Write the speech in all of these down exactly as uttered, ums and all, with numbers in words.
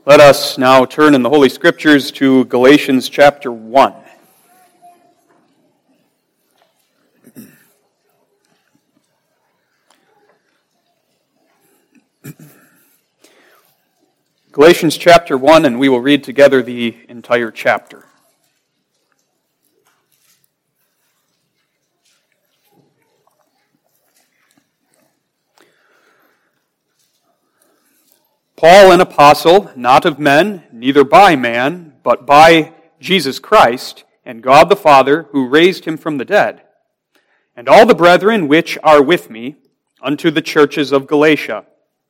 Let us now turn in the Holy Scriptures to Galatians chapter one. Galatians chapter one, and we will read together the entire chapter. Paul, an apostle, not of men, neither by man, but by Jesus Christ, and God the Father, who raised him from the dead, and all the brethren which are with me, unto the churches of Galatia.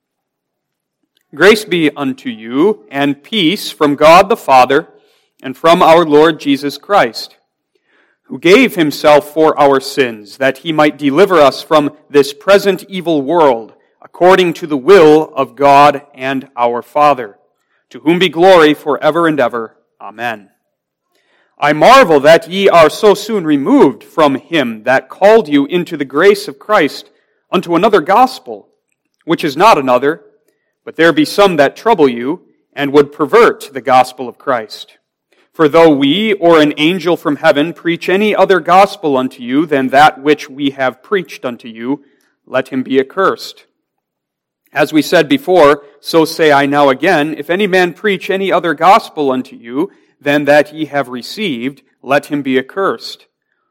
Grace be unto you, and peace from God the Father, and from our Lord Jesus Christ, who gave himself for our sins, that he might deliver us from this present evil world, according to the will of God and our Father, to whom be glory forever and ever. Amen. I marvel that ye are so soon removed from him that called you into the grace of Christ unto another gospel, which is not another, but there be some that trouble you, and would pervert the gospel of Christ. For though we or an angel from heaven preach any other gospel unto you than that which we have preached unto you, let him be accursed. As we said before, so say I now again, if any man preach any other gospel unto you than that ye have received, let him be accursed.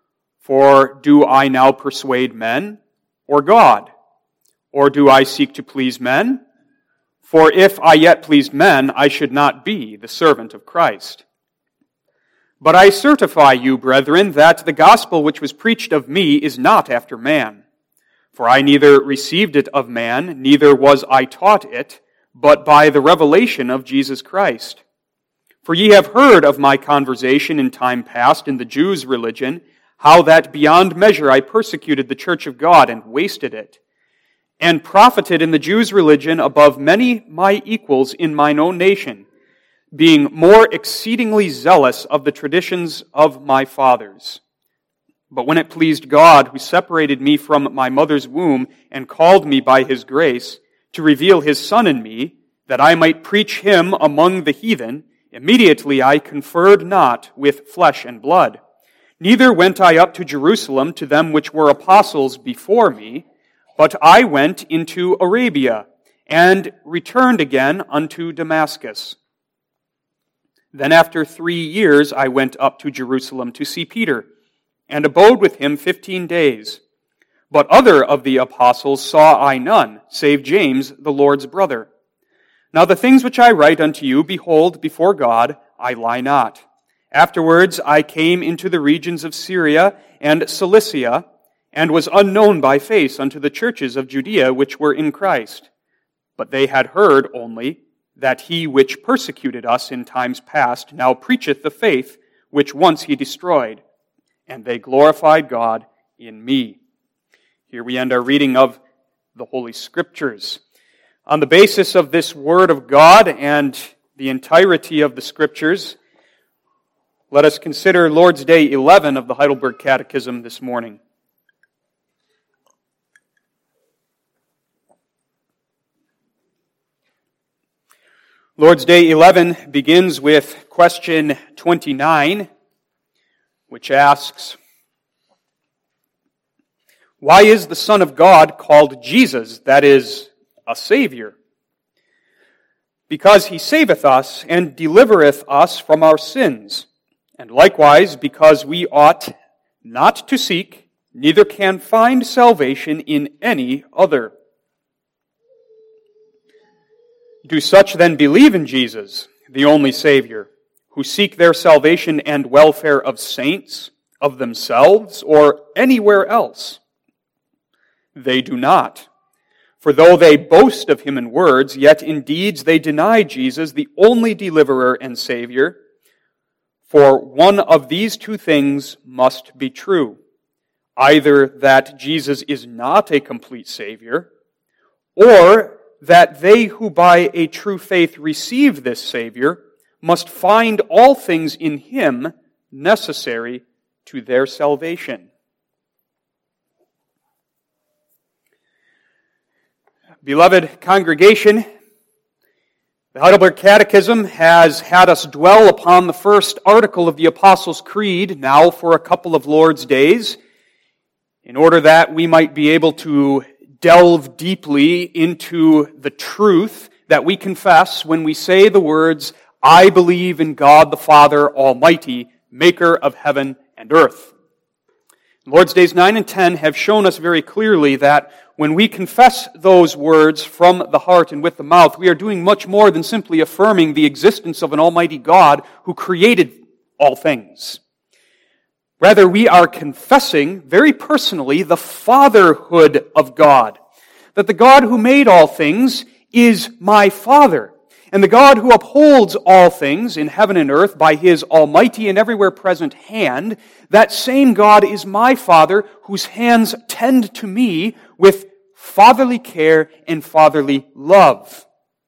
For do I now persuade men, or God? Or do I seek to please men? For if I yet pleased men, I should not be the servant of Christ. But I certify you, brethren, that the gospel which was preached of me is not after man. For I neither received it of man, neither was I taught it, but by the revelation of Jesus Christ. For ye have heard of my conversation in time past in the Jews' religion, how that beyond measure I persecuted the church of God and wasted it, and profited in the Jews' religion above many my equals in mine own nation, being more exceedingly zealous of the traditions of my fathers. But when it pleased God, who separated me from my mother's womb and called me by his grace, to reveal his Son in me, that I might preach him among the heathen, immediately I conferred not with flesh and blood. Neither went I up to Jerusalem to them which were apostles before me, but I went into Arabia, and returned again unto Damascus. Then after three years I went up to Jerusalem to see Peter, and abode with him fifteen days. But other of the apostles saw I none, save James, the Lord's brother. Now the things which I write unto you, behold, before God, I lie not. Afterwards I came into the regions of Syria and Cilicia, and was unknown by face unto the churches of Judea which were in Christ. But they had heard only that he which persecuted us in times past now preacheth the faith which once he destroyed. And they glorified God in me. Here we end our reading of the Holy Scriptures. On the basis of this Word of God and the entirety of the Scriptures, let us consider Lord's Day eleven of the Heidelberg Catechism this morning. Lord's Day eleven begins with question twenty-nine, which asks, why is the Son of God called Jesus, that is, a Savior? Because he saveth us and delivereth us from our sins, and likewise because we ought not to seek, neither can find salvation in any other. Do such then believe in Jesus, the only Savior, who seek their salvation and welfare of saints, of themselves, or anywhere else? They do not. For though they boast of him in words, yet in deeds they deny Jesus, the only deliverer and Savior. For one of these two things must be true. Either that Jesus is not a complete Savior, or that they who by a true faith receive this Savior must find all things in him necessary to their salvation. Beloved congregation, The Heidelberg Catechism has had us dwell upon the first article of the Apostles' Creed now for a couple of Lord's days, in order that we might be able to delve deeply into the truth that we confess when we say the words, "I believe in God the Father Almighty, maker of heaven and earth." Lord's Days nine and ten have shown us very clearly that when we confess those words from the heart and with the mouth, we are doing much more than simply affirming the existence of an almighty God who created all things. Rather, we are confessing very personally the fatherhood of God, that the God who made all things is my Father, and the God who upholds all things in heaven and earth by His almighty and everywhere present hand, that same God is my Father, whose hands tend to me with fatherly care and fatherly love.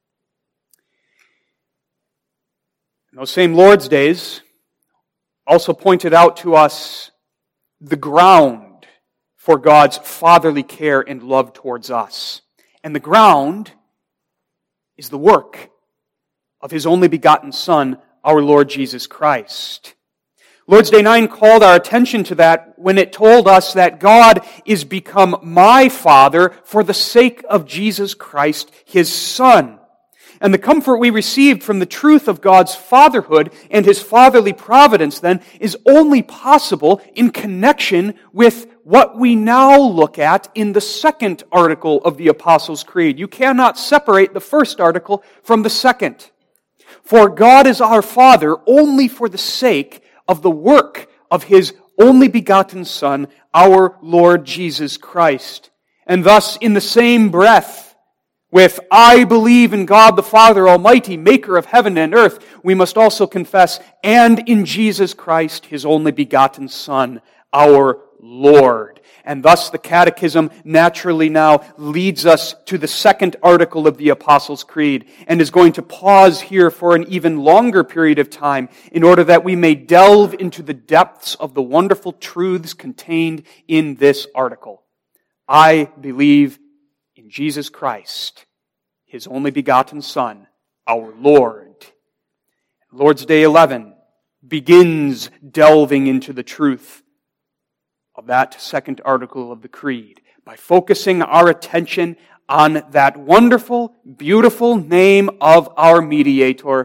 And those same Lord's Days also pointed out to us the ground for God's fatherly care and love towards us. And the ground is the work of His only begotten Son, our Lord Jesus Christ. Lord's Day nine called our attention to that when it told us that God is become my Father for the sake of Jesus Christ, His Son. And the comfort we received from the truth of God's fatherhood and His fatherly providence then is only possible in connection with what we now look at in the second article of the Apostles' Creed. You cannot separate the first article from the second. For God is our Father only for the sake of the work of His only begotten Son, our Lord Jesus Christ. And thus, in the same breath, with "I believe in God the Father Almighty, maker of heaven and earth," we must also confess, "and in Jesus Christ, His only begotten Son, our Lord." And thus the Catechism naturally now leads us to the second article of the Apostles' Creed and is going to pause here for an even longer period of time in order that we may delve into the depths of the wonderful truths contained in this article. I believe in Jesus Christ, His only begotten Son, our Lord. Lord's Day eleven begins delving into the truth of that second article of the Creed by focusing our attention on that wonderful, beautiful name of our mediator,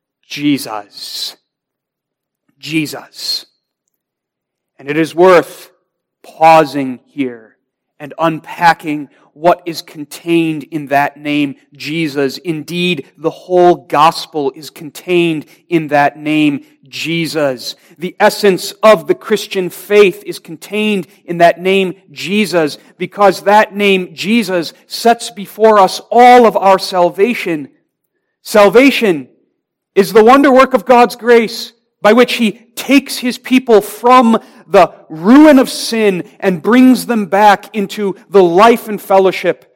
Jesus. Jesus. And it is worth pausing here and unpacking what is contained in that name, Jesus. Indeed, the whole gospel is contained in that name, Jesus. The essence of the Christian faith is contained in that name, Jesus, because that name, Jesus, sets before us all of our salvation. Salvation is the wonder work of God's grace by which He takes His people from the ruin of sin and brings them back into the life and fellowship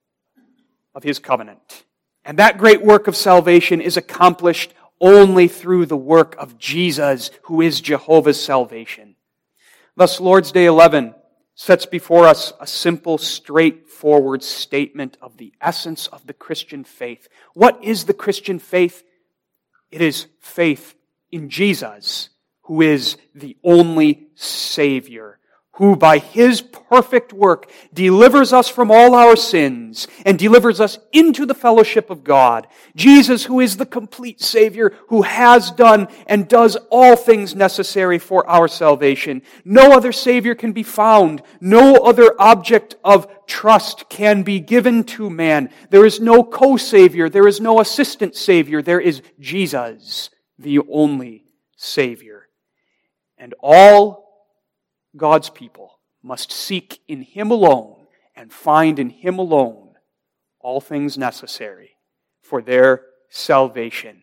of His covenant. And that great work of salvation is accomplished only through the work of Jesus, who is Jehovah's salvation. Thus, Lord's Day eleven sets before us a simple, straightforward statement of the essence of the Christian faith. What is the Christian faith? It is faith in Jesus, who is the only Savior, who by His perfect work delivers us from all our sins and delivers us into the fellowship of God. Jesus, who is the complete Savior, who has done and does all things necessary for our salvation. No other Savior can be found. No other object of trust can be given to man. There is no co-Savior. There is no assistant Savior. There is Jesus, the only Savior. And all God's people must seek in Him alone and find in Him alone all things necessary for their salvation.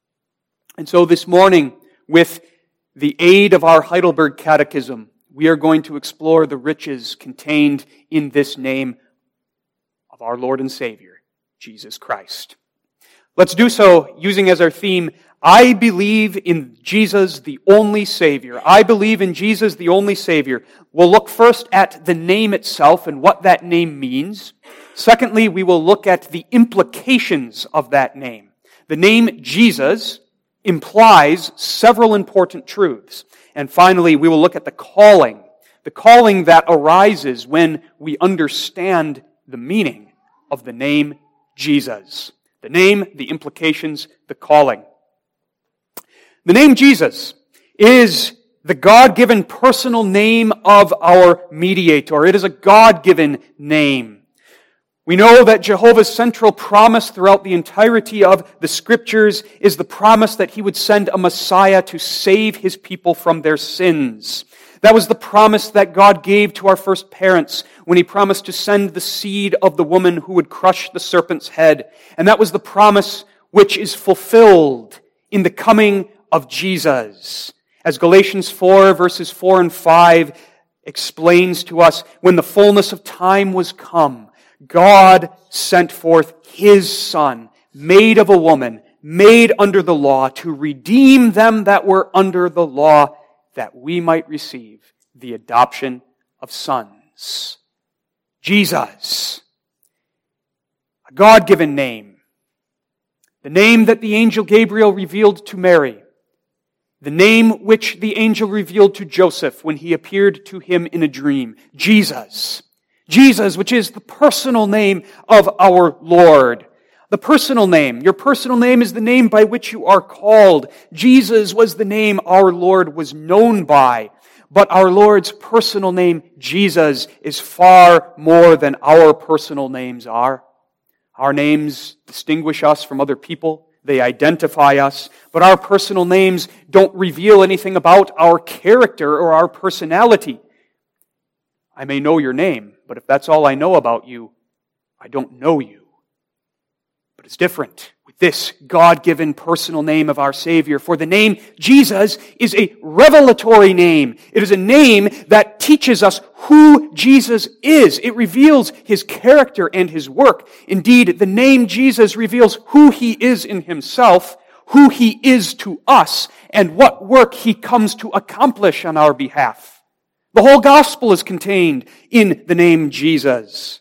And so this morning, with the aid of our Heidelberg Catechism, we are going to explore the riches contained in this name of our Lord and Savior, Jesus Christ. Let's do so using as our theme, I believe in Jesus, the only Savior. I believe in Jesus, the only Savior. We'll look first at the name itself and what that name means. Secondly, we will look at the implications of that name. The name Jesus implies several important truths. And finally, we will look at the calling. The calling that arises when we understand the meaning of the name Jesus. The name, the implications, the calling. The name Jesus is the God-given personal name of our mediator. It is a God-given name. We know that Jehovah's central promise throughout the entirety of the Scriptures is the promise that He would send a Messiah to save His people from their sins. That was the promise that God gave to our first parents when He promised to send the seed of the woman who would crush the serpent's head. And that was the promise which is fulfilled in the coming of Jesus. As Galatians four, verses four and five explains to us, when the fullness of time was come, God sent forth His Son, made of a woman, made under the law, to redeem them that were under the law, that we might receive the adoption of sons. Jesus, a God-given name, the name that the angel Gabriel revealed to Mary, the name which the angel revealed to Joseph when he appeared to him in a dream. Jesus. Jesus, which is the personal name of our Lord. The personal name. Your personal name is the name by which you are called. Jesus was the name our Lord was known by. But our Lord's personal name, Jesus, is far more than our personal names are. Our names distinguish us from other people. They identify us, but our personal names don't reveal anything about our character or our personality. I may know your name, but if that's all I know about you, I don't know you. But it's different with this God-given personal name of our Savior. For the name Jesus is a revelatory name. It is a name that teaches us who Jesus is. It reveals His character and His work. Indeed, the name Jesus reveals who He is in Himself, who He is to us, and what work He comes to accomplish on our behalf. The whole gospel is contained in the name Jesus.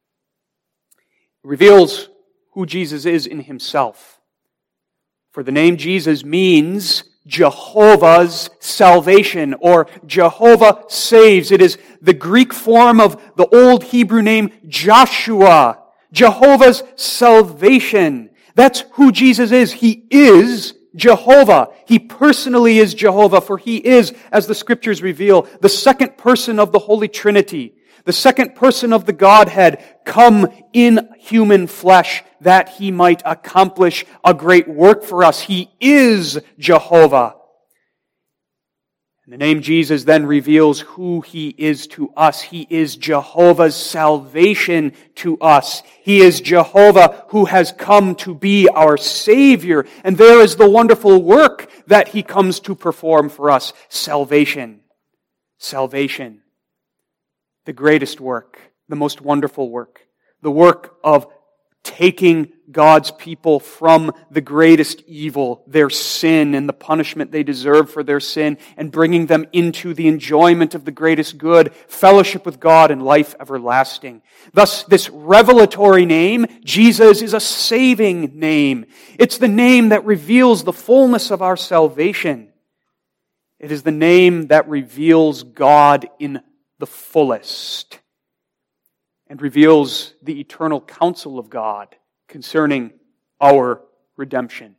It reveals who Jesus is in Himself. For the name Jesus means Jehovah's salvation, or Jehovah saves. It is the Greek form of the old Hebrew name Joshua, Jehovah's salvation. That's who Jesus is. He is Jehovah. He personally is Jehovah, for He is, as the Scriptures reveal, the second person of the Holy Trinity, the second person of the Godhead, come in human flesh that He might accomplish a great work for us. He is Jehovah. And the name Jesus then reveals who He is to us. He is Jehovah's salvation to us. He is Jehovah who has come to be our Savior. And there is the wonderful work that He comes to perform for us. Salvation. Salvation. The greatest work. The most wonderful work. The work of taking God's people from the greatest evil, their sin and the punishment they deserve for their sin, and bringing them into the enjoyment of the greatest good, fellowship with God and life everlasting. Thus, this revelatory name, Jesus, is a saving name. It's the name that reveals the fullness of our salvation. It is the name that reveals God in the fullest, and reveals the eternal counsel of God concerning our redemption.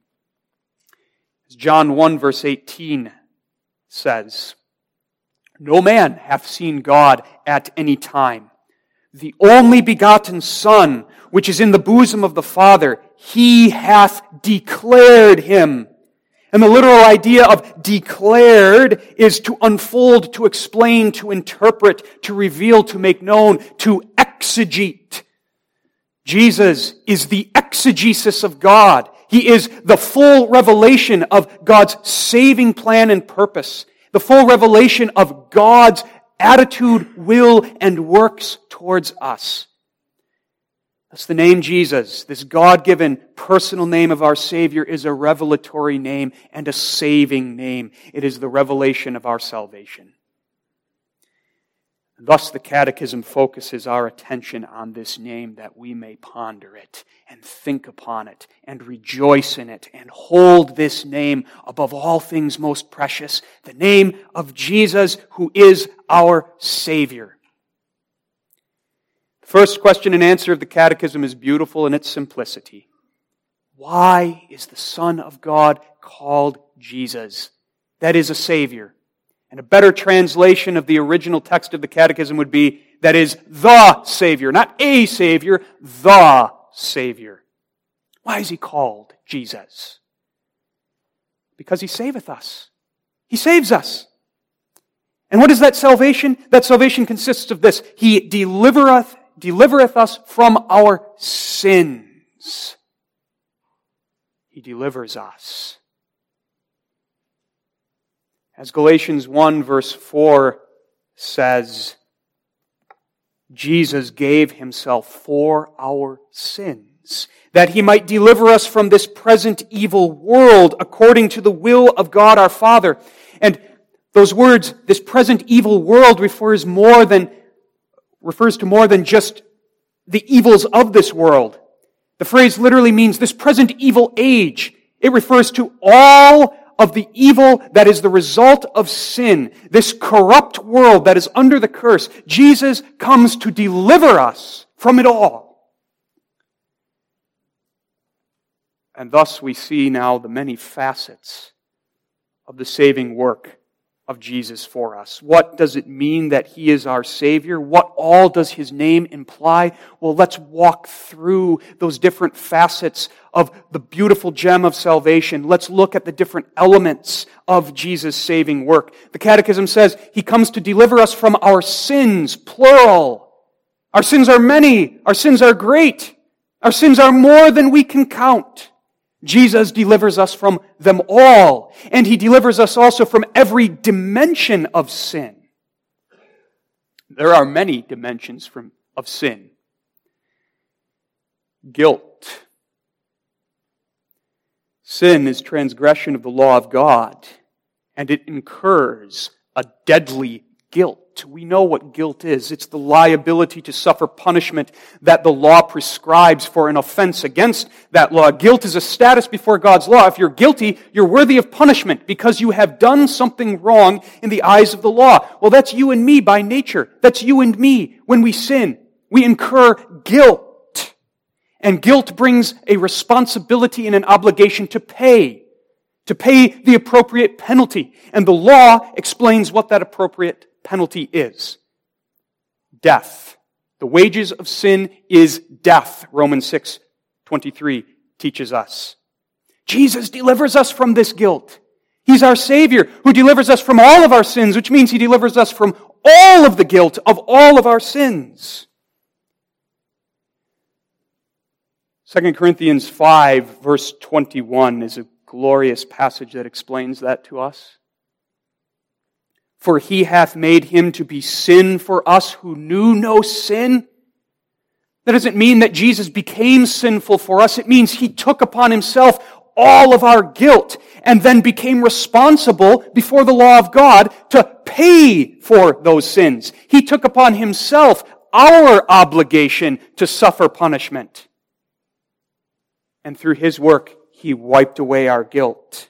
As John one verse eighteen says, "No man hath seen God at any time. The only begotten Son, which is in the bosom of the Father, He hath declared Him." And the literal idea of declared is to unfold, to explain, to interpret, to reveal, to make known, to exegete. Jesus is the exegesis of God. He is the full revelation of God's saving plan and purpose, the full revelation of God's attitude, will, and works towards us. That's the name Jesus. This God-given personal name of our Savior is a revelatory name and a saving name. It is the revelation of our salvation. Thus the Catechism focuses our attention on this name that we may ponder it and think upon it and rejoice in it and hold this name above all things most precious, the name of Jesus, who is our Savior. The first question and answer of the Catechism is beautiful in its simplicity. Why is the Son of God called Jesus? That is a Savior. And a better translation of the original text of the Catechism would be, that is, the Savior. Not a Savior, the Savior. Why is He called Jesus? Because He saveth us. He saves us. And what is that salvation? That salvation consists of this. He delivereth, delivereth us from our sins. He delivers us. As Galatians one verse four says, Jesus gave Himself for our sins, that He might deliver us from this present evil world according to the will of God our Father. And those words, this present evil world, refers more than refers to more than just the evils of this world. The phrase literally means this present evil age. It refers to all of the evil that is the result of sin, this corrupt world that is under the curse. Jesus comes to deliver us from it all. And thus we see now the many facets of the saving work of Jesus for us. What does it mean that He is our Savior? What all does His name imply? Well, let's walk through those different facets of the beautiful gem of salvation. Let's look at the different elements of Jesus' saving work. The Catechism says He comes to deliver us from our sins, plural. Our sins are many. Our sins are great. Our sins are more than we can count. Jesus delivers us from them all, and He delivers us also from every dimension of sin. There are many dimensions from, of sin. Guilt. Sin is transgression of the law of God, and it incurs a deadly guilt. We know what guilt is. It's the liability to suffer punishment that the law prescribes for an offense against that law. Guilt is a status before God's law. If you're guilty, you're worthy of punishment because you have done something wrong in the eyes of the law. Well, that's you and me by nature. That's you and me. When we sin, we incur guilt. And guilt brings a responsibility and an obligation to pay. To pay the appropriate penalty. And the law explains what that appropriate penalty is. Death. The wages of sin is death, Romans six twenty-three teaches us. Jesus delivers us from this guilt. He's our Savior who delivers us from all of our sins, which means He delivers us from all of the guilt of all of our sins. Second Corinthians five, verse twenty-one is a glorious passage that explains that to us. For He hath made Him to be sin for us who knew no sin. That doesn't mean that Jesus became sinful for us. It means He took upon Himself all of our guilt and then became responsible before the law of God to pay for those sins. He took upon Himself our obligation to suffer punishment. And through His work, He wiped away our guilt.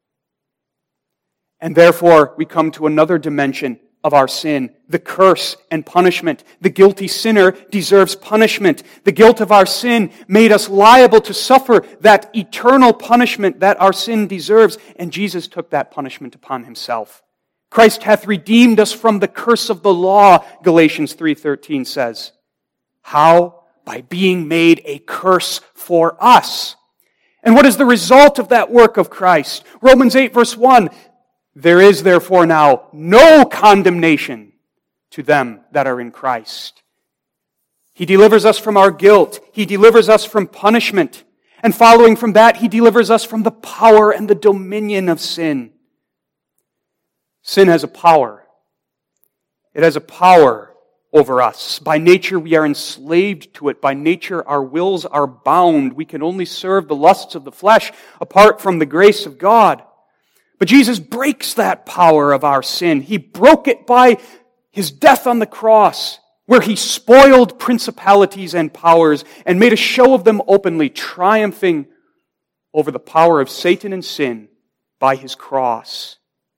And therefore, we come to another dimension of our sin, the curse and punishment. The guilty sinner deserves punishment. The guilt of our sin made us liable to suffer that eternal punishment that our sin deserves, and Jesus took that punishment upon Himself. Christ hath redeemed us from the curse of the law, Galatians three thirteen says. How? By being made a curse for us. And what is the result of that work of Christ? Romans eight verse one, there is therefore now no condemnation to them that are in Christ. He delivers us from our guilt. He delivers us from punishment. And following from that, He delivers us from the power and the dominion of sin. Sin has a power. It has a power over us. By nature, we are enslaved to it. By nature, our wills are bound. We can only serve the lusts of the flesh apart from the grace of God. But Jesus breaks that power of our sin. He broke it by His death on the cross, where He spoiled principalities and powers and made a show of them openly, triumphing over the power of Satan and sin by His cross.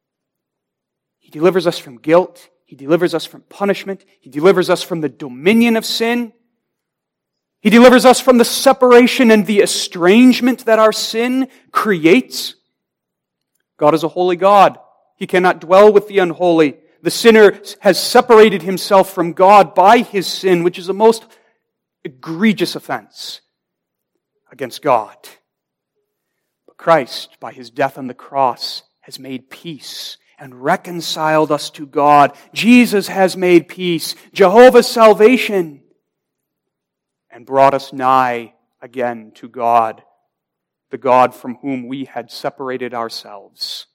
He delivers us from guilt. He delivers us from punishment. He delivers us from the dominion of sin. He delivers us from the separation and the estrangement that our sin creates. God is a holy God. He cannot dwell with the unholy. The sinner has separated himself from God by his sin, which is a most egregious offense against God. But Christ, by His death on the cross, has made peace and reconciled us to God. Jesus has made peace, Jehovah's salvation, and brought us nigh again to God, the God from whom we had separated ourselves.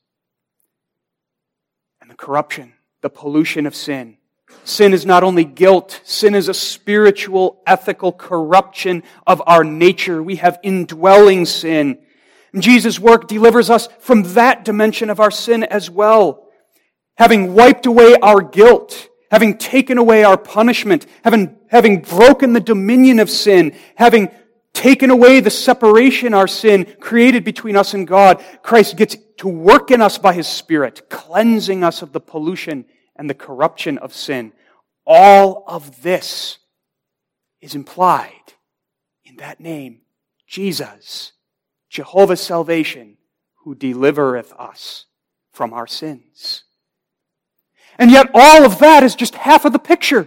And the corruption, the pollution of sin. Sin is not only guilt, sin is a spiritual, ethical corruption of our nature. We have indwelling sin. And Jesus' work delivers us from that dimension of our sin as well. Having wiped away our guilt, having taken away our punishment, having, having broken the dominion of sin, having taken away the separation our sin created between us and God, Christ gets to work in us by His Spirit, cleansing us of the pollution and the corruption of sin. All of this is implied in that name, Jesus, Jehovah's salvation, who delivereth us from our sins. And yet all of that is just half of the picture.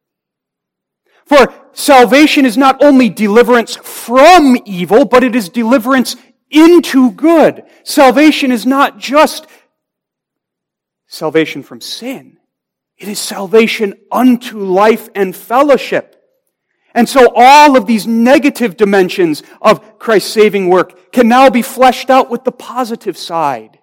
For salvation is not only deliverance from evil, but it is deliverance into good. Salvation is not just salvation from sin. It is salvation unto life and fellowship. And so all of these negative dimensions of Christ's saving work can now be fleshed out with the positive side.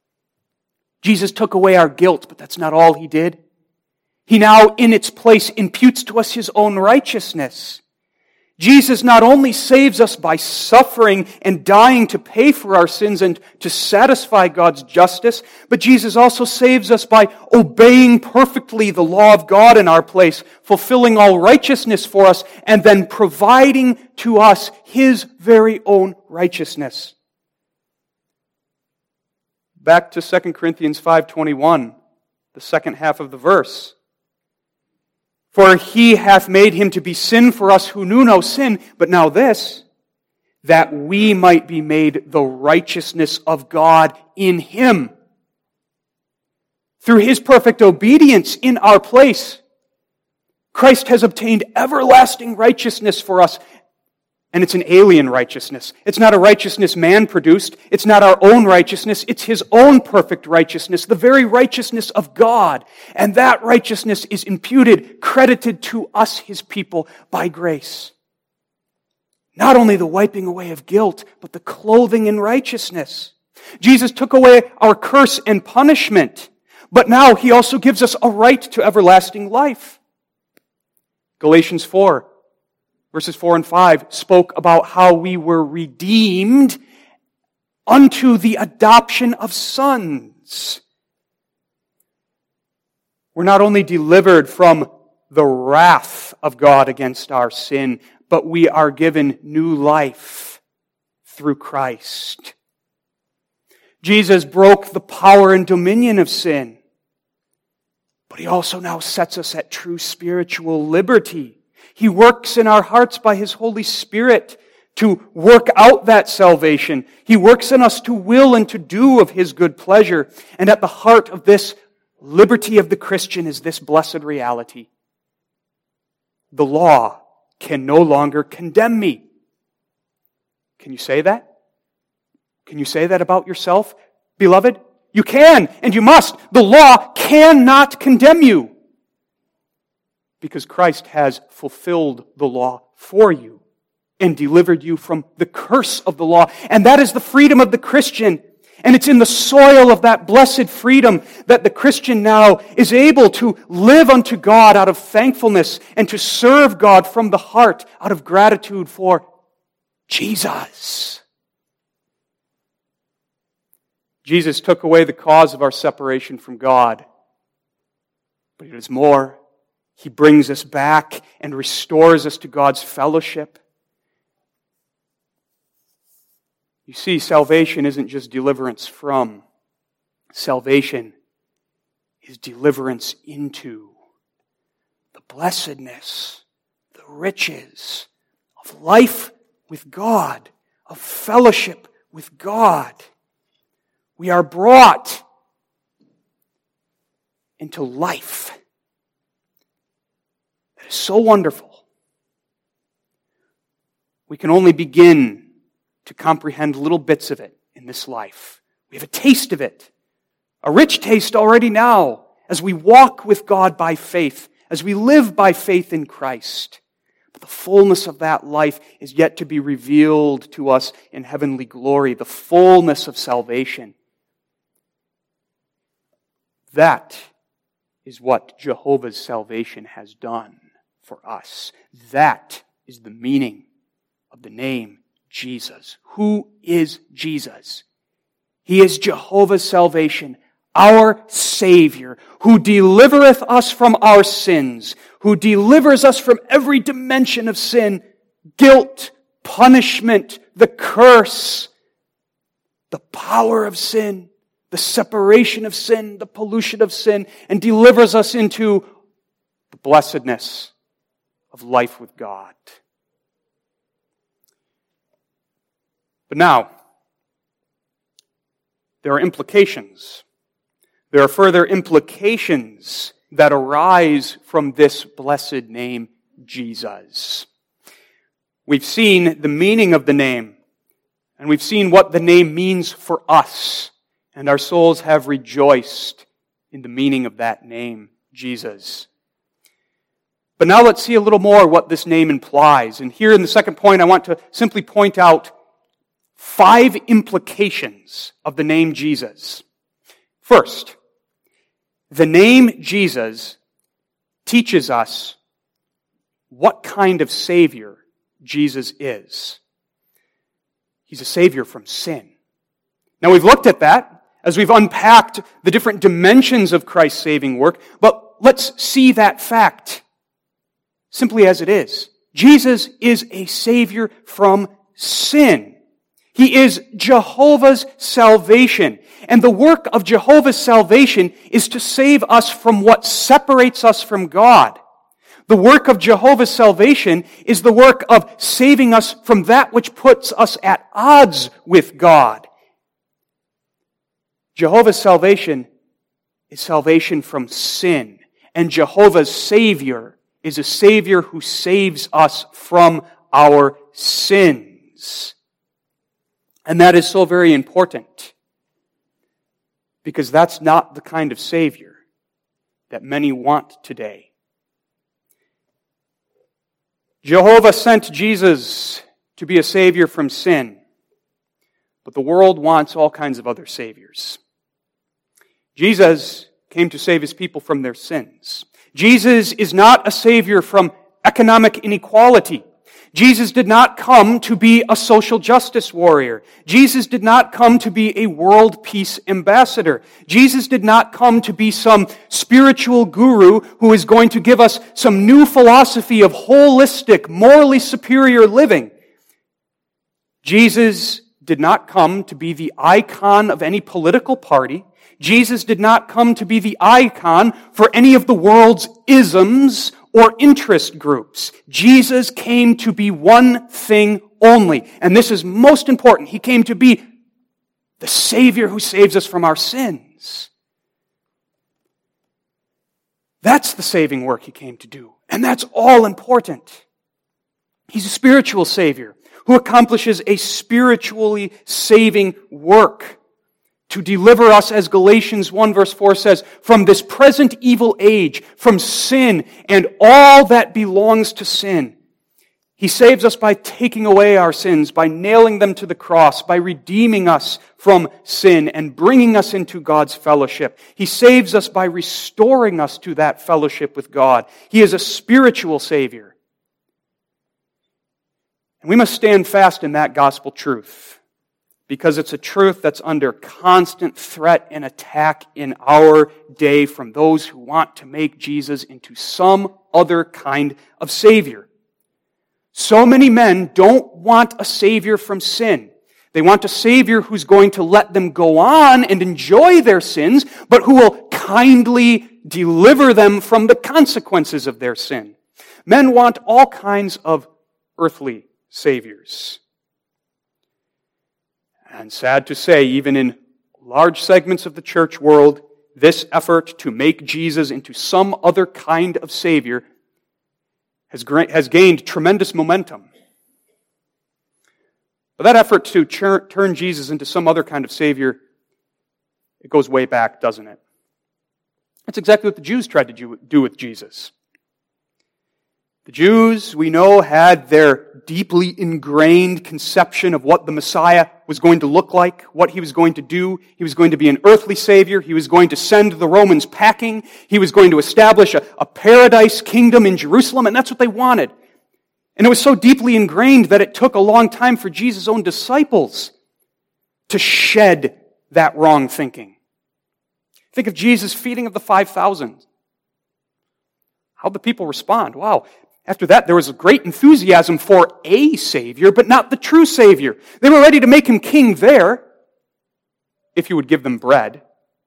Jesus took away our guilt, but that's not all He did. He now, in its place, imputes to us His own righteousness. Jesus not only saves us by suffering and dying to pay for our sins and to satisfy God's justice, but Jesus also saves us by obeying perfectly the law of God in our place, fulfilling all righteousness for us, and then providing to us His very own righteousness. Back to Second Corinthians five twenty-one, the second half of the verse. For He hath made Him to be sin for us who knew no sin, but now this, that we might be made the righteousness of God in Him. Through His perfect obedience in our place, Christ has obtained everlasting righteousness for us. And it's an alien righteousness. It's not a righteousness man produced. It's not our own righteousness. It's His own perfect righteousness, the very righteousness of God. And that righteousness is imputed, credited to us, His people, by grace. Not only the wiping away of guilt, but the clothing in righteousness. Jesus took away our curse and punishment, but now He also gives us a right to everlasting life. Galatians four. Verses four and five spoke about how we were redeemed unto the adoption of sons. We're not only delivered from the wrath of God against our sin, but we are given new life through Christ. Jesus broke the power and dominion of sin, but He also now sets us at true spiritual liberty. He works in our hearts by His Holy Spirit to work out that salvation. He works in us to will and to do of His good pleasure. And at the heart of this liberty of the Christian is this blessed reality. The law can no longer condemn me. Can you say that? Can you say that about yourself, beloved? You can, and you must. The law cannot condemn you, because Christ has fulfilled the law for you and delivered you from the curse of the law. And that is the freedom of the Christian. And it's in the soil of that blessed freedom that the Christian now is able to live unto God out of thankfulness and to serve God from the heart out of gratitude for Jesus. Jesus took away the cause of our separation from God. But it is more. He brings us back and restores us to God's fellowship. You see, salvation isn't just deliverance from. Salvation is deliverance into the blessedness, the riches of life with God, of fellowship with God. We are brought into life that is so wonderful. We can only begin to comprehend little bits of it in this life. We have a taste of it, a rich taste already now, as we walk with God by faith, as we live by faith in Christ. But the fullness of that life is yet to be revealed to us in heavenly glory, the fullness of salvation. That is what Jehovah's salvation has done for us. That is the meaning of the name Jesus. Who is Jesus? He is Jehovah's salvation, our Savior, who delivereth us from our sins, who delivers us from every dimension of sin, guilt, punishment, the curse, the power of sin, the separation of sin, the pollution of sin, and delivers us into the blessedness of life with God. But now, there are implications. There are further implications that arise from this blessed name, Jesus. We've seen the meaning of the name, and we've seen what the name means for us, and our souls have rejoiced in the meaning of that name, Jesus. But now let's see a little more what this name implies. And here in the second point, I want to simply point out five implications of the name Jesus. First, the name Jesus teaches us what kind of Savior Jesus is. He's a Savior from sin. Now we've looked at that as we've unpacked the different dimensions of Christ's saving work, but let's see that fact simply as it is. Jesus is a Savior from sin. He is Jehovah's salvation. And the work of Jehovah's salvation is to save us from what separates us from God. The work of Jehovah's salvation is the work of saving us from that which puts us at odds with God. Jehovah's salvation is salvation from sin. And Jehovah's Savior is a Savior who saves us from our sins. And that is so very important, because that's not the kind of Savior that many want today. Jehovah sent Jesus to be a Savior from sin, but the world wants all kinds of other Saviors. Jesus came to save His people from their sins. Jesus is not a Savior from economic inequality. Jesus did not come to be a social justice warrior. Jesus did not come to be a world peace ambassador. Jesus did not come to be some spiritual guru who is going to give us some new philosophy of holistic, morally superior living. Jesus did not come to be the icon of any political party. Jesus did not come to be the icon for any of the world's isms or interest groups. Jesus came to be one thing only, and this is most important. He came to be the Savior who saves us from our sins. That's the saving work He came to do, and that's all important. He's a spiritual Savior who accomplishes a spiritually saving work to deliver us, as Galatians one verse four says, from this present evil age, from sin and all that belongs to sin. He saves us by taking away our sins, by nailing them to the cross, by redeeming us from sin and bringing us into God's fellowship. He saves us by restoring us to that fellowship with God. He is a spiritual Savior. And we must stand fast in that gospel truth. because it's a truth that's under constant threat and attack in our day from those who want to make Jesus into some other kind of Savior. So many men don't want a Savior from sin. They want a Savior who's going to let them go on and enjoy their sins, but who will kindly deliver them from the consequences of their sin. Men want all kinds of earthly saviors. And sad to say, even in large segments of the church world, this effort to make Jesus into some other kind of Savior has, has gained tremendous momentum. But that effort to chur- turn Jesus into some other kind of Savior, it goes way back, doesn't it? That's exactly what the Jews tried to do with Jesus. The Jews, we know, had their deeply ingrained conception of what the Messiah was going to look like, what he was going to do. He was going to be an earthly Savior. He was going to send the Romans packing. He was going to establish a, a paradise kingdom in Jerusalem, and that's what they wanted. And it was so deeply ingrained that it took a long time for Jesus' own disciples to shed that wrong thinking. Think of Jesus' feeding of the five thousand. How'd the people respond? Wow. After that, there was a great enthusiasm for a Savior, but not the true Savior. They were ready to make him king there, if he would give them bread.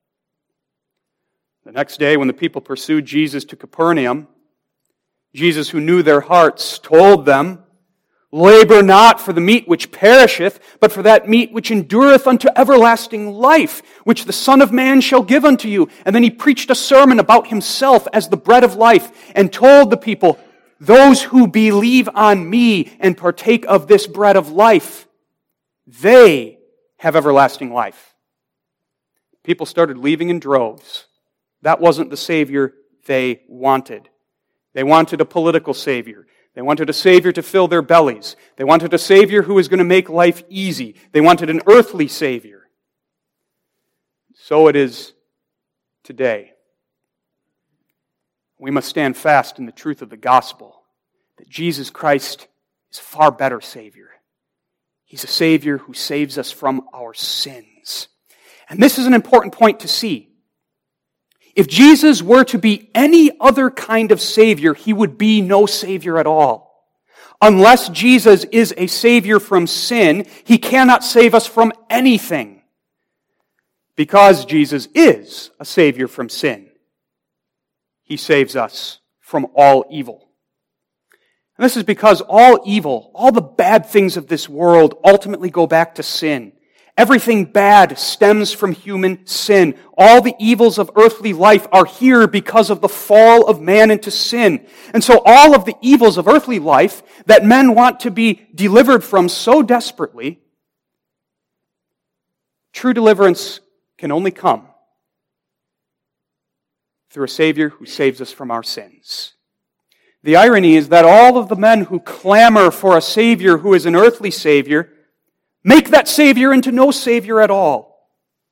The next day, when the people pursued Jesus to Capernaum, Jesus, who knew their hearts, told them, "Labor not for the meat which perisheth, but for that meat which endureth unto everlasting life, which the Son of Man shall give unto you." And then he preached a sermon about himself as the bread of life, and told the people, "Those who believe on me and partake of this bread of life, they have everlasting life." People started leaving in droves. That wasn't the Savior they wanted. They wanted a political Savior. They wanted a Savior to fill their bellies. They wanted a Savior who was going to make life easy. They wanted an earthly Savior. So it is today. We must stand fast in the truth of the gospel, that Jesus Christ is a far better Savior. He's a Savior who saves us from our sins. And this is an important point to see. If Jesus were to be any other kind of Savior, he would be no Savior at all. Unless Jesus is a Savior from sin, he cannot save us from anything. Because Jesus is a Savior from sin, he saves us from all evil. And this is because all evil, all the bad things of this world ultimately go back to sin. Everything bad stems from human sin. All the evils of earthly life are here because of the fall of man into sin. And so all of the evils of earthly life that men want to be delivered from so desperately, true deliverance can only come through a Savior who saves us from our sins. The irony is that all of the men who clamor for a Savior who is an earthly Savior make that Savior into no Savior at all.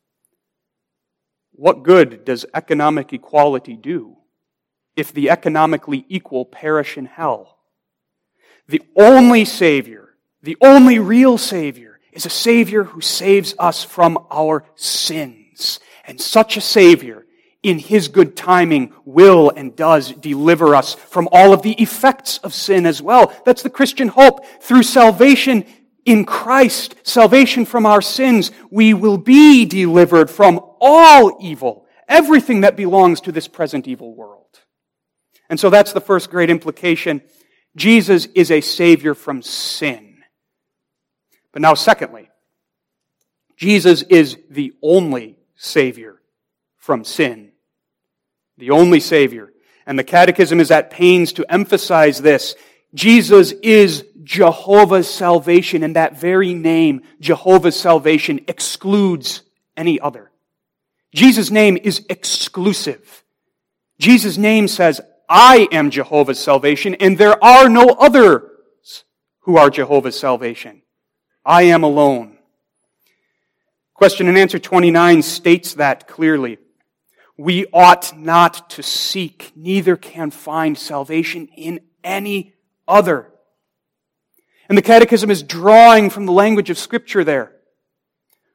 What good does economic equality do if the economically equal perish in hell? The only Savior, the only real Savior, is a Savior who saves us from our sins. And such a Savior, in His good timing, will and does deliver us from all of the effects of sin as well. That's the Christian hope. Through salvation in Christ, salvation from our sins, we will be delivered from all evil, everything that belongs to this present evil world. And so that's the first great implication. Jesus is a Savior from sin. But now secondly, Jesus is the only Savior from sin. The only Savior. And the Catechism is at pains to emphasize this. Jesus is Jehovah's salvation, and that very name, Jehovah's salvation, excludes any other. Jesus' name is exclusive. Jesus' name says, "I am Jehovah's salvation, and there are no others who are Jehovah's salvation. I am alone." Question and answer twenty-nine states that clearly. We ought not to seek, neither can find salvation in any other. And the Catechism is drawing from the language of Scripture there.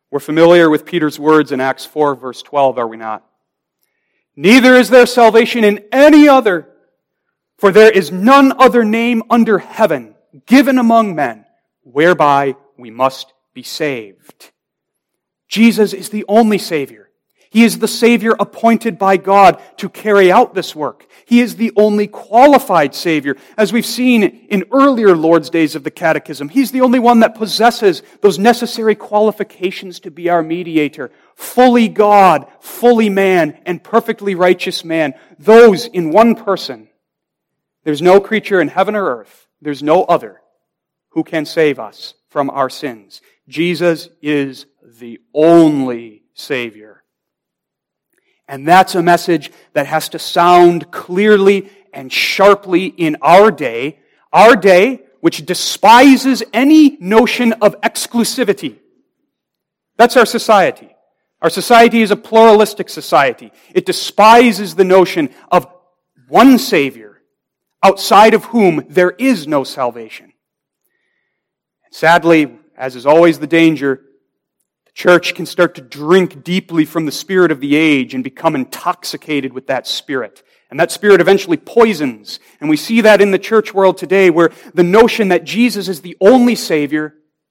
We're familiar with Peter's words in Acts four, verse twelve, are we not? Neither is there salvation in any other, for there is none other name under heaven given among men whereby we must be saved. Jesus is the only Savior. He is the Savior appointed by God to carry out this work. He is the only qualified Savior. As we've seen in earlier Lord's Days of the Catechism, He's the only one that possesses those necessary qualifications to be our mediator. Fully God, fully man, and perfectly righteous man. Those in one person. There's no creature in heaven or earth. There's no other who can save us from our sins. Jesus is the only Savior. And that's a message that has to sound clearly and sharply in our day. Our day, which despises any notion of exclusivity. That's our society. Our society is a pluralistic society. It despises the notion of one Savior, outside of whom there is no salvation. And sadly, as is always the danger, church can start to drink deeply from the spirit of the age and become intoxicated with that spirit. And that spirit eventually poisons. And we see that in the church world today, where the notion that Jesus is the only Savior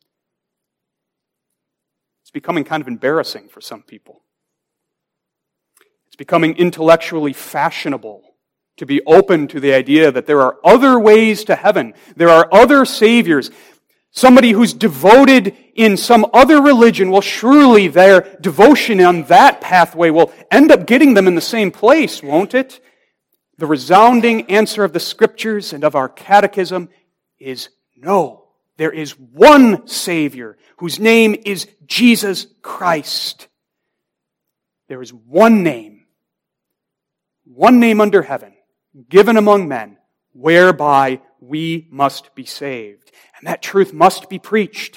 is becoming kind of embarrassing for some people. It's becoming intellectually fashionable to be open to the idea that there are other ways to heaven. There are other Saviors. Somebody who's devoted in some other religion, well, surely their devotion on that pathway will end up getting them in the same place, won't it? The resounding answer of the Scriptures and of our catechism is no. There is one Savior whose name is Jesus Christ. There is one name, one name under heaven, given among men, whereby we must be saved. And that truth must be preached.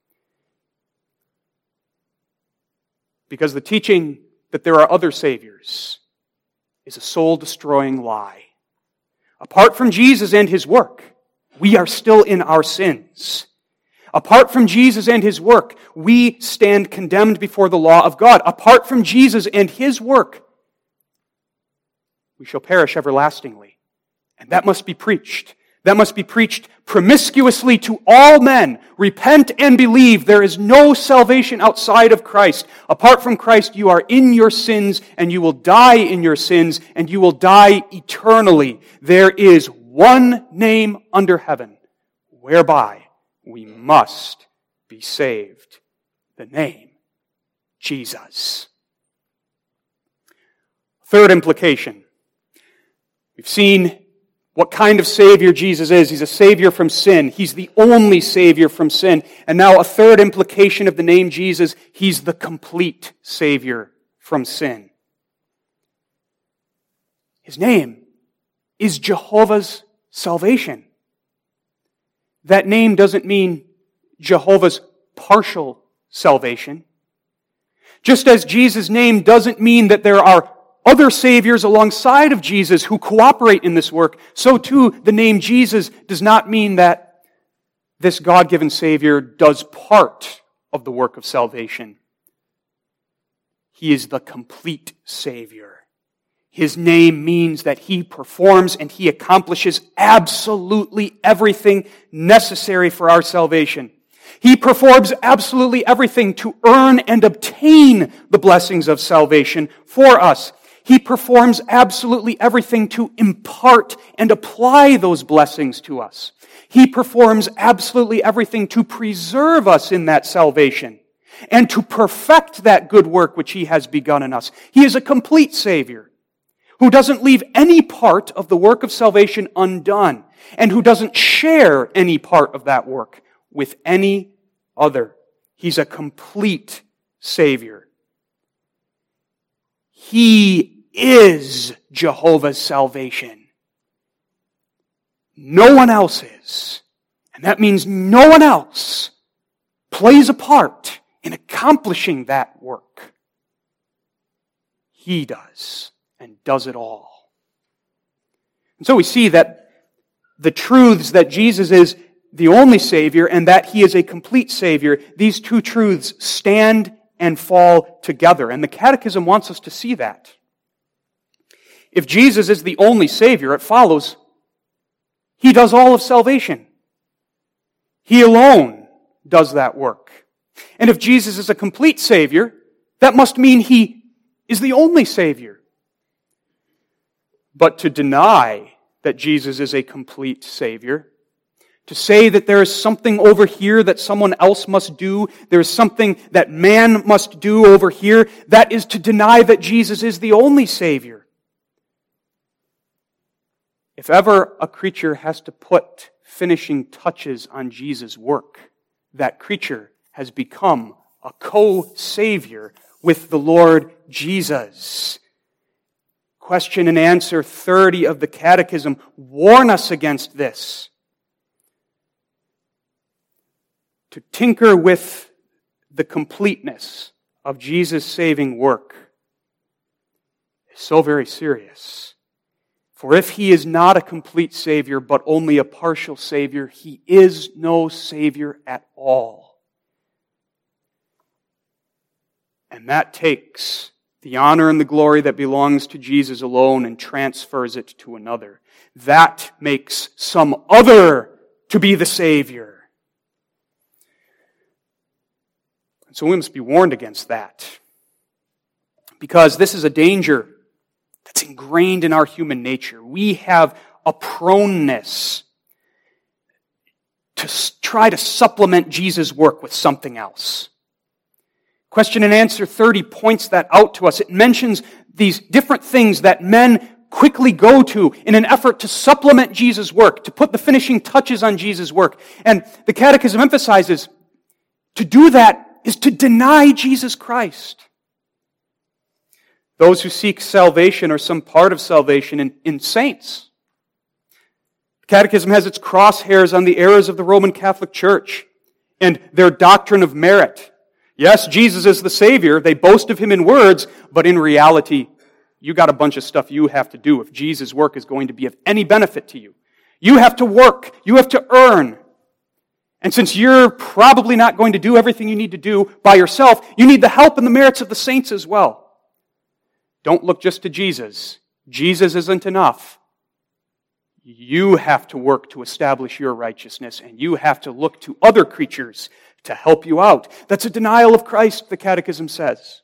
Because the teaching that there are other Saviors is a soul-destroying lie. Apart from Jesus and His work, we are still in our sins. Apart from Jesus and His work, we stand condemned before the law of God. Apart from Jesus and His work, we shall perish everlastingly. And that must be preached. That must be preached promiscuously to all men. Repent and believe. There is no salvation outside of Christ. Apart from Christ, you are in your sins, and you will die in your sins, and you will die eternally. There is one name under heaven whereby we must be saved. The name, Jesus. Third implication. We've seen what kind of Savior Jesus is. He's a Savior from sin. He's the only Savior from sin. And now a third implication of the name Jesus, He's the complete Savior from sin. His name is Jehovah's salvation. That name doesn't mean Jehovah's partial salvation. Just as Jesus' name doesn't mean that there are other Saviors alongside of Jesus who cooperate in this work, so too the name Jesus does not mean that this God-given Savior does part of the work of salvation. He is the complete Savior. His name means that He performs and He accomplishes absolutely everything necessary for our salvation. He performs absolutely everything to earn and obtain the blessings of salvation for us. He performs absolutely everything to impart and apply those blessings to us. He performs absolutely everything to preserve us in that salvation and to perfect that good work which He has begun in us. He is a complete Savior who doesn't leave any part of the work of salvation undone and who doesn't share any part of that work with any other. He's a complete Savior. He is Jehovah's salvation. No one else is. And that means no one else plays a part in accomplishing that work. He does, and does it all. And so we see that the truths that Jesus is the only Savior and that He is a complete Savior, these two truths stand and fall together. And the Catechism wants us to see that. If Jesus is the only Savior, it follows He does all of salvation. He alone does that work. And if Jesus is a complete Savior, that must mean He is the only Savior. But to deny that Jesus is a complete Savior, to say that there is something over here that someone else must do, there is something that man must do over here, that is to deny that Jesus is the only Savior. If ever a creature has to put finishing touches on Jesus' work, that creature has become a co-Savior with the Lord Jesus. Question and answer thirty of the Catechism warn us against this. To tinker with the completeness of Jesus' saving work is so very serious. For if He is not a complete Savior, but only a partial Savior, He is no Savior at all. And that takes the honor and the glory that belongs to Jesus alone and transfers it to another. That makes some other to be the Savior. So we must be warned against that. Because this is a danger that's ingrained in our human nature. We have a proneness to try to supplement Jesus' work with something else. Question and answer thirty points that out to us. It mentions these different things that men quickly go to in an effort to supplement Jesus' work, to put the finishing touches on Jesus' work. And the Catechism emphasizes to do that is to deny Jesus Christ. Those who seek salvation or some part of salvation in, in saints. The Catechism has its crosshairs on the errors of the Roman Catholic Church and their doctrine of merit. Yes, Jesus is the Savior. They boast of Him in words, but in reality, you got a bunch of stuff you have to do if Jesus' work is going to be of any benefit to you. You have to work. You have to earn. And since you're probably not going to do everything you need to do by yourself, you need the help and the merits of the saints as well. Don't look just to Jesus. Jesus isn't enough. You have to work to establish your righteousness, and you have to look to other creatures to help you out. That's a denial of Christ, the Catechism says.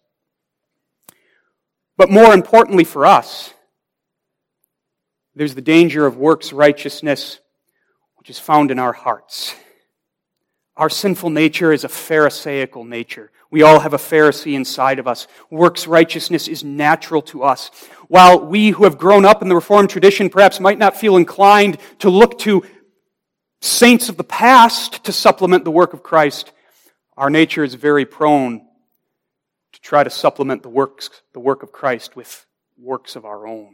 But more importantly for us, there's the danger of works righteousness, which is found in our hearts. Our sinful nature is a Pharisaical nature. We all have a Pharisee inside of us. Works righteousness is natural to us. While we who have grown up in the Reformed tradition perhaps might not feel inclined to look to saints of the past to supplement the work of Christ, our nature is very prone to try to supplement the works, the work of Christ with works of our own.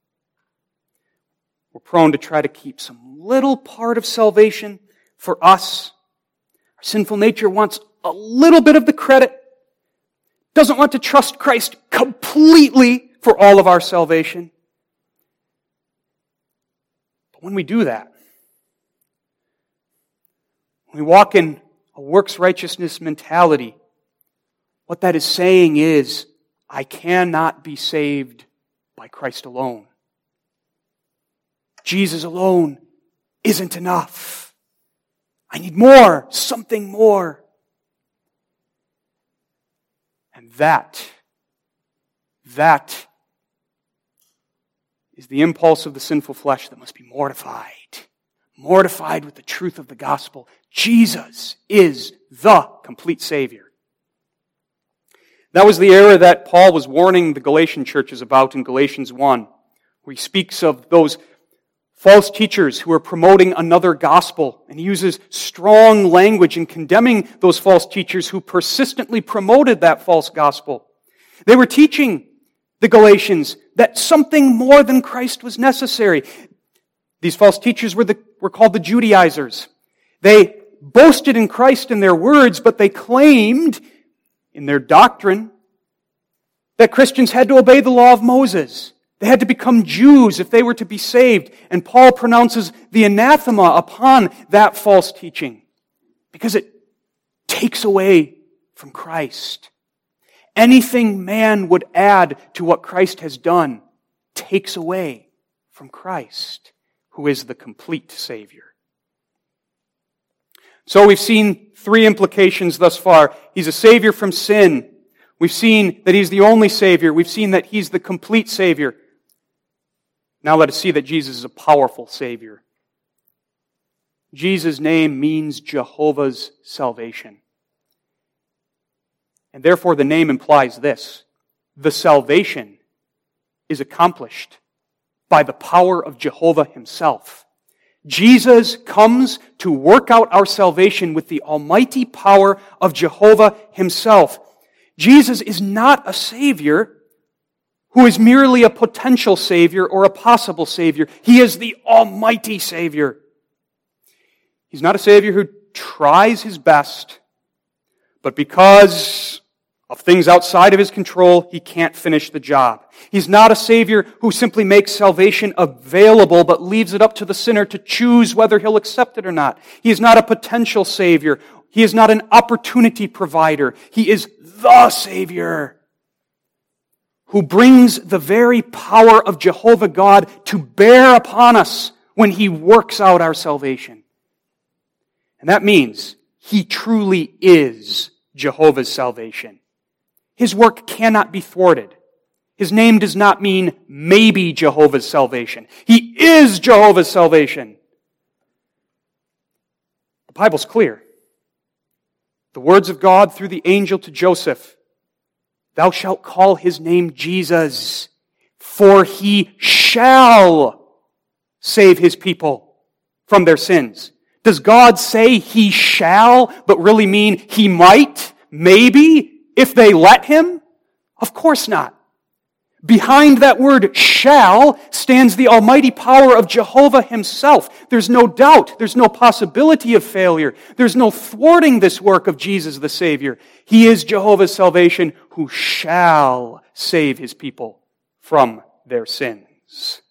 We're prone to try to keep some little part of salvation for us. Our sinful nature wants a little bit of the credit, doesn't want to trust Christ completely for all of our salvation. But when we do that, when we walk in a works righteousness mentality, what that is saying is, I cannot be saved by Christ alone. Jesus alone isn't enough. I need more, something more. And that, that is the impulse of the sinful flesh that must be mortified. Mortified with the truth of the gospel. Jesus is the complete Savior. That was the error that Paul was warning the Galatian churches about in Galatians one, where he speaks of those false teachers who are promoting another gospel, and he uses strong language in condemning those false teachers who persistently promoted that false gospel. They were teaching the Galatians that something more than Christ was necessary. These false teachers were, the, were called the Judaizers. They boasted in Christ in their words, but they claimed in their doctrine that Christians had to obey the law of Moses. They had to become Jews if they were to be saved. And Paul pronounces the anathema upon that false teaching because it takes away from Christ. Anything man would add to what Christ has done takes away from Christ, who is the complete Savior. So we've seen three implications thus far. He's a Savior from sin. We've seen that He's the only Savior. We've seen that He's the complete Savior. Now let us see that Jesus is a powerful Savior. Jesus' name means Jehovah's salvation. And therefore the name implies this: the salvation is accomplished by the power of Jehovah Himself. Jesus comes to work out our salvation with the almighty power of Jehovah Himself. Jesus is not a Savior who is merely a potential Savior or a possible Savior. He is the almighty Savior. He's not a Savior who tries His best, but because of things outside of His control, He can't finish the job. He's not a Savior who simply makes salvation available, but leaves it up to the sinner to choose whether he'll accept it or not. He is not a potential Savior. He is not an opportunity provider. He is the Savior who brings the very power of Jehovah God to bear upon us when He works out our salvation. And that means He truly is Jehovah's salvation. His work cannot be thwarted. His name does not mean maybe Jehovah's salvation. He is Jehovah's salvation. The Bible's clear. The words of God through the angel to Joseph: "Thou shalt call His name Jesus, for He shall save His people from their sins." Does God say He shall, but really mean He might, maybe, if they let Him? Of course not. Behind that word shall stands the almighty power of Jehovah Himself. There's no doubt. There's no possibility of failure. There's no thwarting this work of Jesus the Savior. He is Jehovah's salvation who shall save His people from their sins.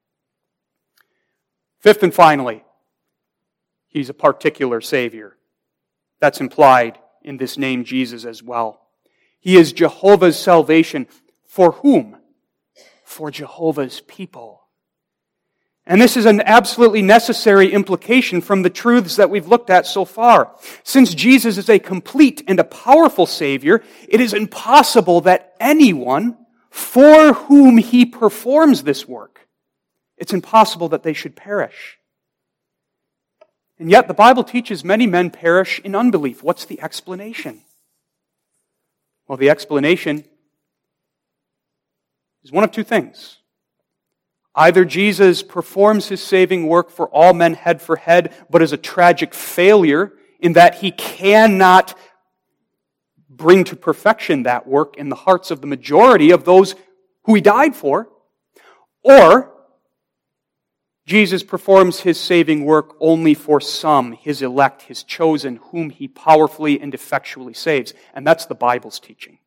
Fifth and finally, He's a particular Savior. That's implied in this name Jesus as well. He is Jehovah's salvation. For whom? For Jehovah's people. And this is an absolutely necessary implication from the truths that we've looked at so far. Since Jesus is a complete and a powerful Savior, it is impossible that anyone for whom He performs this work, it's impossible that they should perish. And yet the Bible teaches many men perish in unbelief. What's the explanation? Well, the explanation is one of two things. Either Jesus performs His saving work for all men head for head, but is a tragic failure in that He cannot bring to perfection that work in the hearts of the majority of those who He died for, or Jesus performs His saving work only for some, His elect, His chosen, whom He powerfully and effectually saves. And that's the Bible's teaching.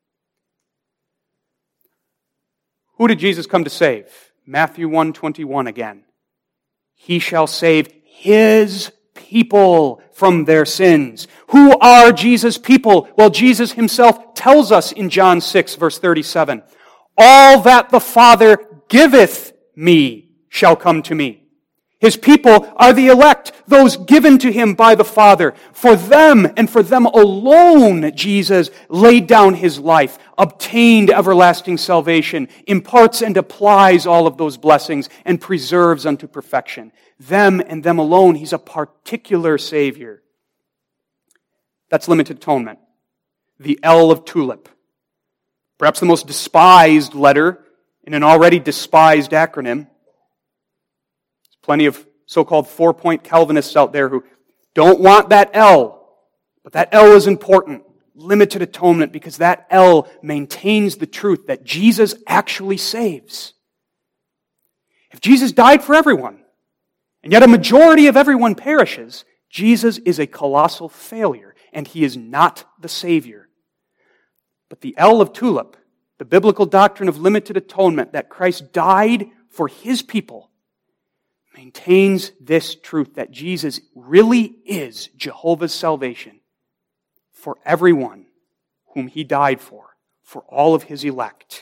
Who did Jesus come to save? Matthew one twenty-one again. He shall save His people from their sins. Who are Jesus' people? Well, Jesus Himself tells us in John six, verse thirty-seven, "All that the Father giveth me shall come to me." His people are the elect, those given to Him by the Father. For them and for them alone, Jesus laid down His life, obtained everlasting salvation, imparts and applies all of those blessings, and preserves unto perfection. Them and them alone, He's a particular Savior. That's limited atonement. The L of TULIP. Perhaps the most despised letter in an already despised acronym. Plenty of so-called four-point Calvinists out there who don't want that L. But that L is important. Limited atonement, because that L maintains the truth that Jesus actually saves. If Jesus died for everyone, and yet a majority of everyone perishes, Jesus is a colossal failure, and He is not the Savior. But the L of TULIP, the biblical doctrine of limited atonement, that Christ died for His people, maintains this truth that Jesus really is Jehovah's salvation for everyone whom He died for, for all of his elect.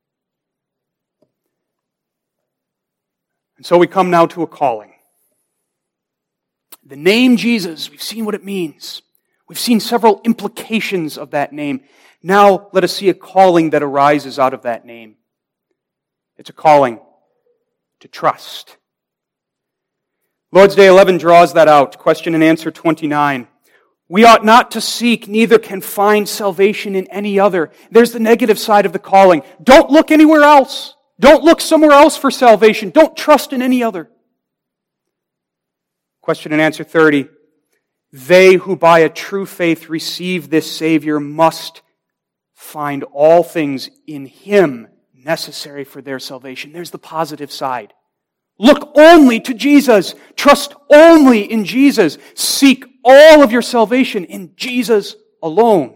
And so we come now to a calling. The name Jesus, we've seen what it means. We've seen several implications of that name. Now let us see a calling that arises out of that name. It's a calling to trust. Lord's Day eleven draws that out. Question and answer twenty-nine. We ought not to seek, neither can find salvation in any other. There's the negative side of the calling. Don't look anywhere else. Don't look somewhere else for salvation. Don't trust in any other. Question and answer thirty. They who by a true faith receive this Savior must find all things in Him necessary for their salvation. There's the positive side. Look only to Jesus. Trust only in Jesus. Seek all of your salvation in Jesus alone.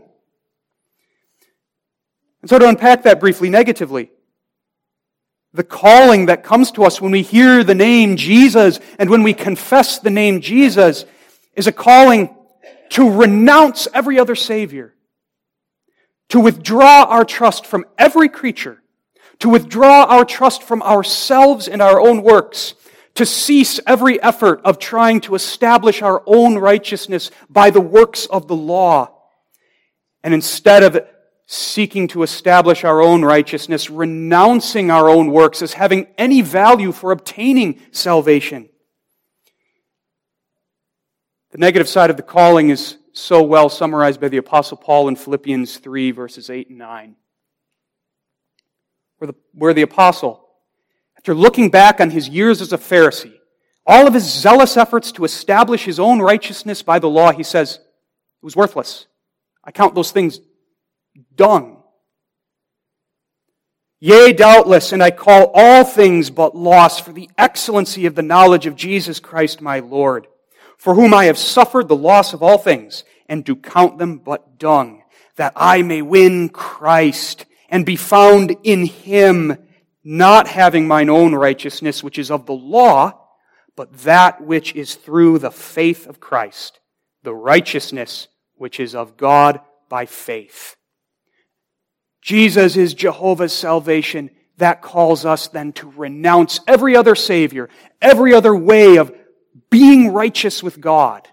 And so to unpack that briefly negatively, the calling that comes to us when we hear the name Jesus and when we confess the name Jesus is a calling to renounce every other Savior, to withdraw our trust from every creature, to withdraw our trust from ourselves and our own works, to cease every effort of trying to establish our own righteousness by the works of the law, and instead of seeking to establish our own righteousness, renouncing our own works as having any value for obtaining salvation. The negative side of the calling is so well summarized by the Apostle Paul in Philippians three, verses eight and nine. Where the, where the Apostle, after looking back on his years as a Pharisee, all of his zealous efforts to establish his own righteousness by the law, he says, it was worthless. I count those things dung. Yea, doubtless, and I call all things but loss for the excellency of the knowledge of Jesus Christ my Lord, for whom I have suffered the loss of all things, and do count them but dung, that I may win Christ, and be found in Him, not having mine own righteousness, which is of the law, but that which is through the faith of Christ, the righteousness which is of God by faith. Jesus is Jehovah's salvation. That calls us then to renounce every other Savior, every other way of being righteous with God.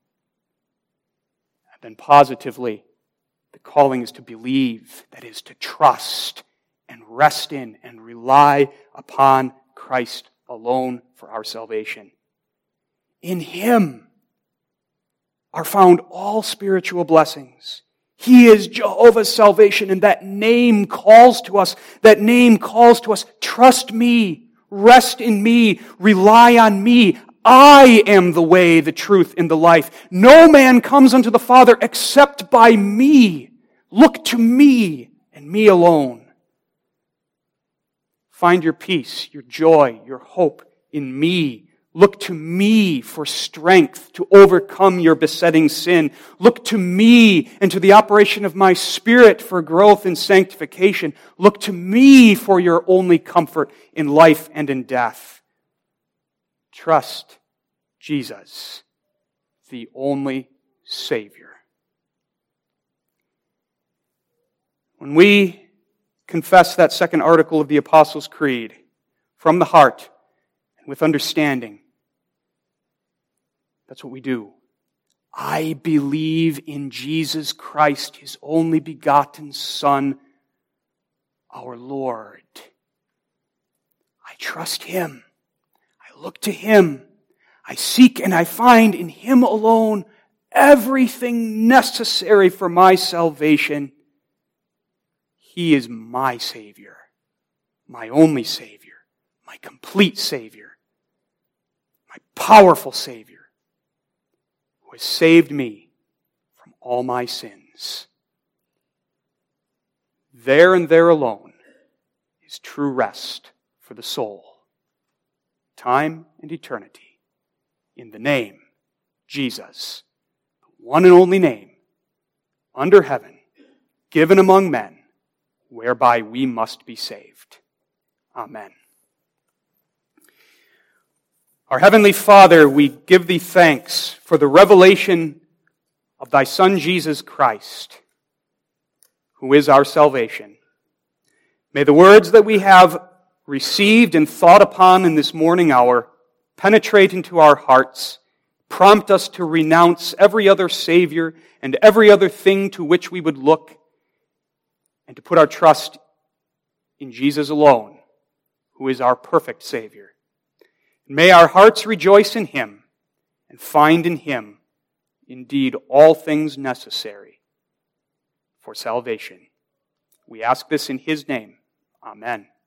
And then positively, the calling is to believe, that is to trust and rest in and rely upon Christ alone for our salvation. In Him are found all spiritual blessings. He is Jehovah's salvation, and that name calls to us. That name calls to us, trust me, rest in me, rely on me. I am the way, the truth, and the life. No man comes unto the Father except by me. Look to me and me alone. Find your peace, your joy, your hope in me. Look to me for strength to overcome your besetting sin. Look to me and to the operation of my Spirit for growth and sanctification. Look to me for your only comfort in life and in death. Trust Jesus, the only Savior. When we confess that second article of the Apostles' Creed from the heart and with understanding, that's what we do. I believe in Jesus Christ, His only begotten Son, our Lord. I trust Him. I look to Him. I seek and I find in Him alone everything necessary for my salvation. He is my Savior, my only Savior, my complete Savior, my powerful Savior, who has saved me from all my sins. There and there alone is true rest for the soul, time and eternity, in the name, Jesus, the one and only name, under heaven, given among men, whereby we must be saved. Amen. Our Heavenly Father, we give Thee thanks for the revelation of Thy Son Jesus Christ, who is our salvation. May the words that we have received and thought upon in this morning hour penetrate into our hearts, prompt us to renounce every other Savior and every other thing to which we would look, and to put our trust in Jesus alone, who is our perfect Savior. May our hearts rejoice in Him and find in Him indeed all things necessary for salvation. We ask this in His name. Amen.